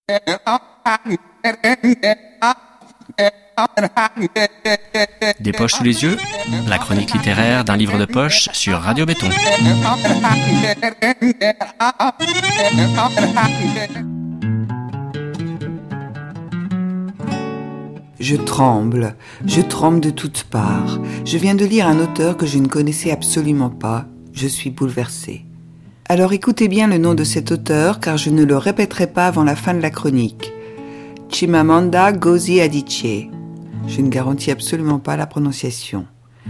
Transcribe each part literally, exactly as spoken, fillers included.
Des poches sous les yeux, la chronique littéraire d'un livre de poche sur Radio Béton. Je tremble, je tremble de toutes parts. Je viens de lire un auteur que je ne connaissais absolument pas. Je suis bouleversée. Alors écoutez bien le nom de cet auteur, car je ne le répéterai pas avant la fin de la chronique. Chimamanda Ngozi Adichie. Je ne garantis absolument pas la prononciation.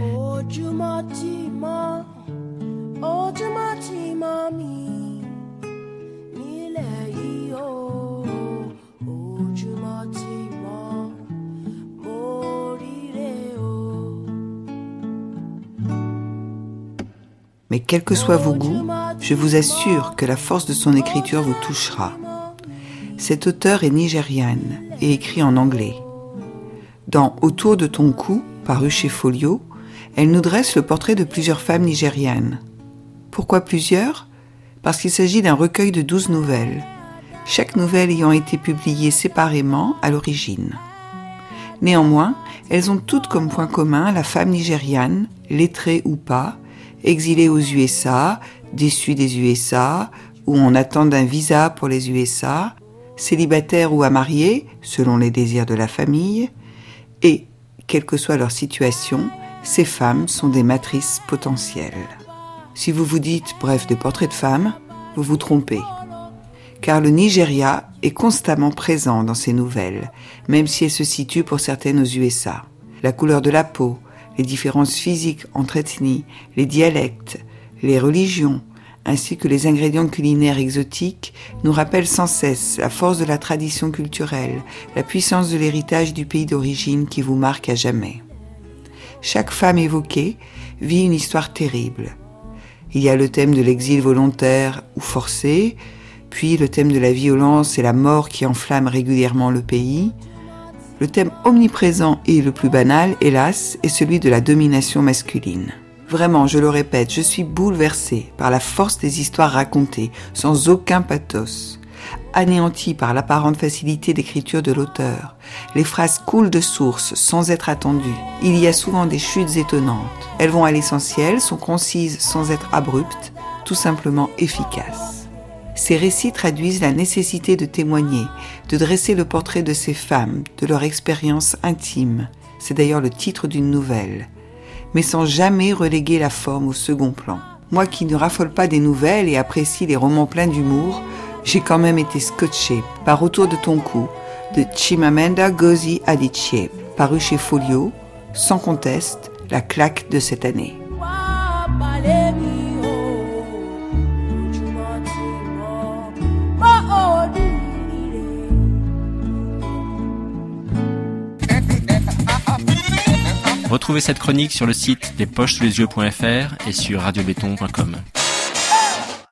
Mais quels que soient vos goûts, je vous assure que la force de son écriture vous touchera. Cet auteur est nigériane et écrit en anglais. Dans « Autour de ton cou », paru chez Folio, elle nous dresse le portrait de plusieurs femmes nigérianes. Pourquoi plusieurs ? Parce qu'il s'agit d'un recueil de douze nouvelles, chaque nouvelle ayant été publiée séparément à l'origine. Néanmoins, elles ont toutes comme point commun la femme nigériane, lettrée ou pas, exilée aux U S A, déçue des U S A, ou en attente d'un visa pour les U S A, célibataire ou à marier, selon les désirs de la famille, et, quelle que soit leur situation, ces femmes sont des matrices potentielles. Si vous vous dites, bref, des portraits de femmes, vous vous trompez. Car le Nigeria est constamment présent dans ces nouvelles, même si elles se situent pour certaines aux U S A. La couleur de la peau, les différences physiques entre ethnies, les dialectes, les religions, ainsi que les ingrédients culinaires exotiques, nous rappellent sans cesse la force de la tradition culturelle, la puissance de l'héritage du pays d'origine qui vous marque à jamais. Chaque femme évoquée vit une histoire terrible. Il y a le thème de l'exil volontaire ou forcé, puis le thème de la violence et la mort qui enflamment régulièrement le pays. Le thème omniprésent et le plus banal, hélas, est celui de la domination masculine. Vraiment, je le répète, je suis bouleversée par la force des histoires racontées, sans aucun pathos. Anéantie par l'apparente facilité d'écriture de l'auteur. Les phrases coulent de source, sans être attendues. Il y a souvent des chutes étonnantes. Elles vont à l'essentiel, sont concises sans être abruptes, tout simplement efficaces. Ces récits traduisent la nécessité de témoigner, de dresser le portrait de ces femmes, de leur expérience intime. C'est d'ailleurs le titre d'une nouvelle. Mais sans jamais reléguer la forme au second plan. Moi qui ne raffole pas des nouvelles et apprécie les romans pleins d'humour, j'ai quand même été scotchée par Autour de ton cou de Chimamanda Ngozi Adichie, paru chez Folio, sans conteste, la claque de cette année. Retrouvez cette chronique sur le site des poches sous les yeux point f r et sur radio béton point com.